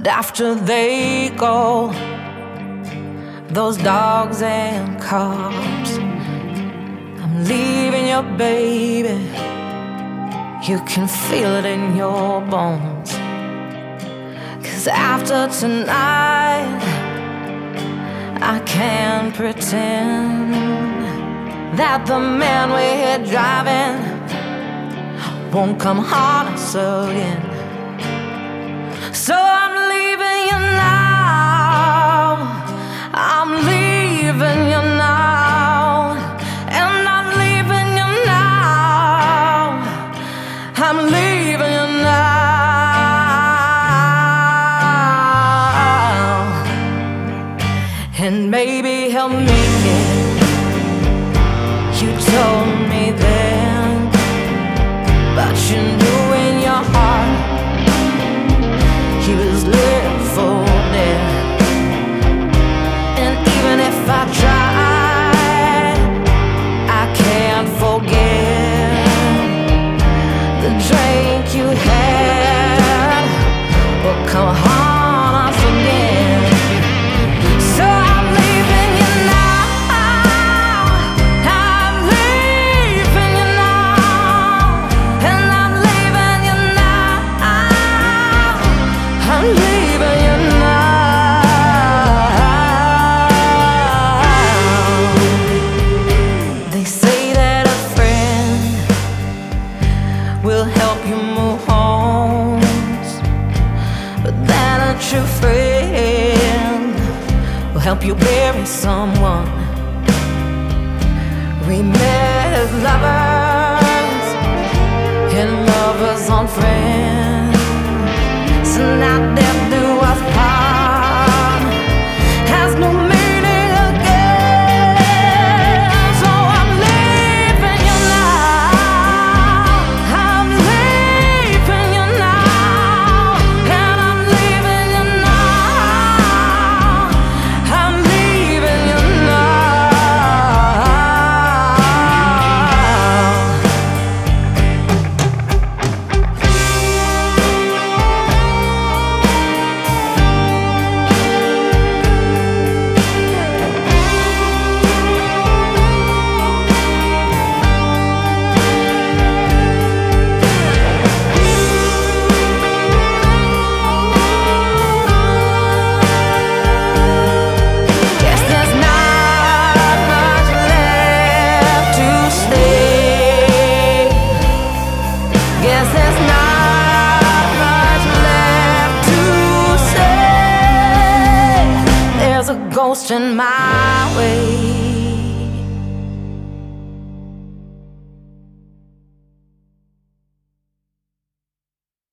after they go, those dogs and cars, I'm leaving you, baby. You can feel it in your bones. 'Cause after tonight, I can't pretend that the man we're here driving won't come haunt us again. So I'm leaving you now, I'm leaving you now, and I'm leaving you now, I'm leaving you now. And maybe he'll make it, you told me then, but you knew in your heart he was living for dead. And even if I try, I can't forget the drink you had will come haunt us again. So I'm leaving you now, I'm leaving you now, and I'm leaving you now, I'm leaving you now. They say that a friend will help you move homes, but that a true friend will help you bury someone. We met as lovers and lovers on friends, so now death do us part has no meaning again. So I'm leaving you now, I'm leaving you now, and I'm leaving you now, I'm leaving you ghost in my way.